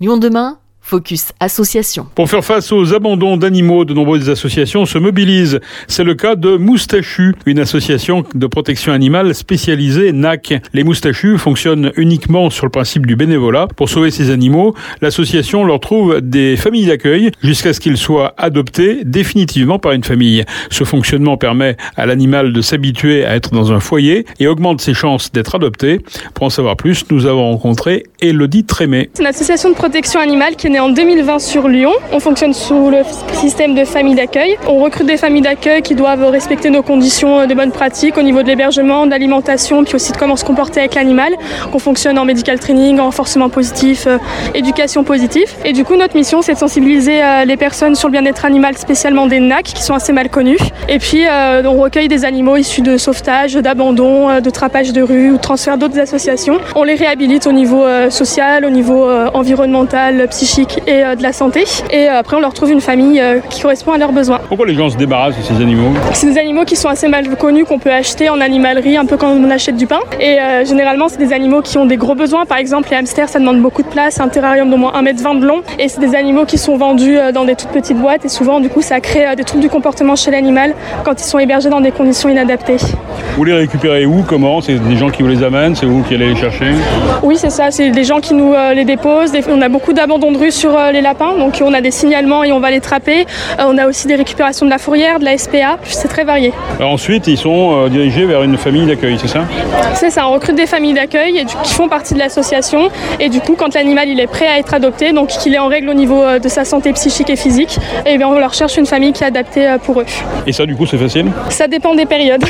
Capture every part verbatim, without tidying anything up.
Lyon demain, Focus Association. Pour faire face aux abandons d'animaux, de nombreuses associations se mobilisent. C'est le cas de Moustachus, une association de protection animale spécialisée N A C. Les Moustachus fonctionnent uniquement sur le principe du bénévolat. Pour sauver ces animaux, l'association leur trouve des familles d'accueil jusqu'à ce qu'ils soient adoptés définitivement par une famille. Ce fonctionnement permet à l'animal de s'habituer à être dans un foyer et augmente ses chances d'être adopté. Pour en savoir plus, nous avons rencontré Élodie Trémé. C'est une association de protection animale qui est née en deux mille vingt sur Lyon. On fonctionne sous le système de famille d'accueil. On recrute des familles d'accueil qui doivent respecter nos conditions de bonne pratique au niveau de l'hébergement, de l'alimentation, puis aussi de comment se comporter avec l'animal. On fonctionne en medical training, en renforcement positif, euh, éducation positive. Et du coup, notre mission, c'est de sensibiliser euh, les personnes sur le bien-être animal, spécialement des N A C, qui sont assez mal connus. Et puis, euh, on recueille des animaux issus de sauvetage, d'abandon, euh, de trapage de rue ou de transfert d'autres associations. On les réhabilite au niveau euh, social, au niveau euh, environnemental, psychique et euh, de la santé. Et euh, après, on leur trouve une famille euh, qui correspond à leurs besoins. Pourquoi les gens se débarrassent de ces animaux ? C'est des animaux qui sont assez mal connus, qu'on peut acheter en animalerie, un peu quand on achète du pain. Et euh, généralement, c'est des animaux qui ont des gros besoins. Par exemple, les hamsters, ça demande beaucoup de place, un terrarium d'au moins un mètre vingt de long. Et c'est des animaux qui sont vendus euh, dans des toutes petites boîtes. Et souvent, du coup, ça crée euh, des troubles du comportement chez l'animal quand ils sont hébergés dans des conditions inadaptées. Vous les récupérez où ? Comment ? C'est des gens qui vous les amènent ? C'est vous qui allez les chercher ? Oui, c'est ça. C'est des gens qui nous euh, les déposent. Des... On a beaucoup d'abandons de rue sur euh, les lapins. Donc, on a des signalements et on va les trapper. Euh, on a aussi des récupérations de la fourrière, de la S P A. C'est très varié. Alors ensuite, ils sont euh, dirigés vers une famille d'accueil, c'est ça ? C'est ça. On recrute des familles d'accueil et du... qui font partie de l'association. Et du coup, quand l'animal il est prêt à être adopté, donc qu'il est en règle au niveau euh, de sa santé psychique et physique, et bien on leur cherche une famille qui est adaptée euh, pour eux. Et ça, du coup, c'est facile ? Ça dépend des périodes.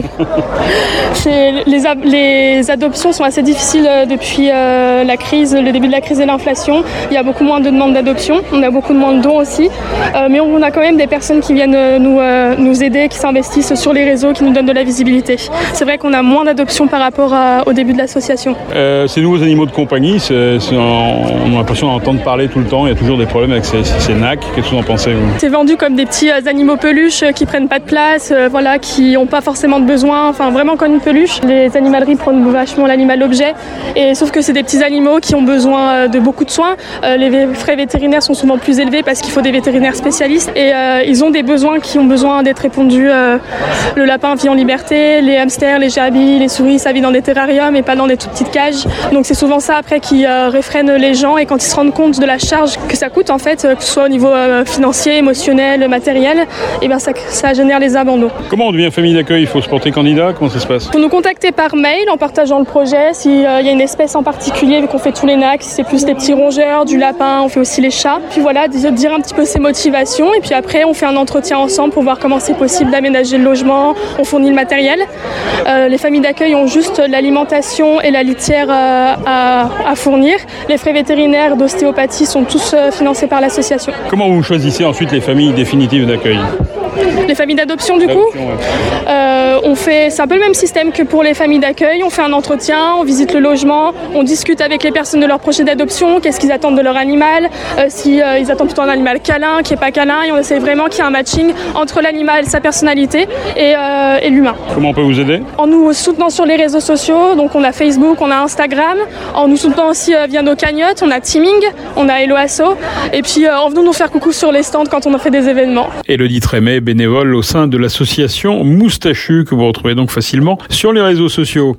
C'est, les, ab- les adoptions sont assez difficiles euh, depuis euh, la crise, le début de la crise de l'inflation. Il y a beaucoup moins de demandes d'adoption, on a beaucoup moins de dons aussi. Euh, mais on a quand même des personnes qui viennent euh, nous, euh, nous aider, qui s'investissent sur les réseaux, qui nous donnent de la visibilité. C'est vrai qu'on a moins d'adoptions par rapport à, au début de l'association. Euh, ces nouveaux animaux de compagnie, c'est, c'est, on a l'impression d'entendre parler tout le temps. Il y a toujours des problèmes avec ces, ces N A C. Qu'est-ce que vous en pensez, vous ? C'est vendu comme des petits euh, animaux peluches euh, qui prennent pas de place, euh, voilà, qui n'ont pas forcément de besoin. Enfin, vraiment comme une peluche. Les animaleries prennent vachement l'animal objet. Et sauf que c'est des petits animaux qui ont besoin euh, de beaucoup de soins. Euh, les frais vétérinaires sont souvent plus élevés parce qu'il faut des vétérinaires spécialistes. Et euh, ils ont des besoins qui ont besoin d'être répondus. Euh, le lapin vit en liberté, les hamsters, les gerbils, les souris, ça vit dans des terrariums et pas dans des toutes petites cages. Donc c'est souvent ça après qui euh, réfrène les gens. Et quand ils se rendent compte de la charge que ça coûte en fait, que ce soit au niveau euh, financier, émotionnel, matériel, et ben ça, ça génère les abandons. Comment on devient famille d'accueil ? Il faut se porter candidat ? Comment ça se passe ? Pour nous contacter par mail en partageant le projet, s'il euh, y a une espèce en particulier, vu qu'on fait tous les N A C, si c'est plus les petits rongeurs, du lapin, on fait aussi les chats. Puis voilà, dire un petit peu ses motivations et puis après on fait un entretien ensemble pour voir comment c'est possible d'aménager le logement, on fournit le matériel. Euh, les familles d'accueil ont juste l'alimentation et la litière euh, à, à fournir. Les frais vétérinaires d'ostéopathie sont tous euh, financés par l'association. Comment vous choisissez ensuite les familles définitives d'accueil ? Les familles d'adoption du coup ouais. euh, on fait, c'est un peu le même système que pour les familles d'accueil. On fait un entretien, on visite le logement, on discute avec les personnes de leur projet d'adoption, qu'est-ce qu'ils attendent de leur animal, euh, si euh, ils attendent plutôt un animal câlin, qui est pas câlin, et on essaie vraiment qu'il y ait un matching entre l'animal, sa personnalité et, euh, et l'humain. Comment on peut vous aider ? En nous soutenant sur les réseaux sociaux, donc on a Facebook, on a Instagram, en nous soutenant aussi euh, via nos cagnottes, on a Teaming, on a Hello Asso, et puis euh, en venant nous faire coucou sur les stands quand on en fait des événements. Élodie Trémé, bénévole au sein de l'association Moustachus, que vous retrouvez donc facilement sur les réseaux sociaux.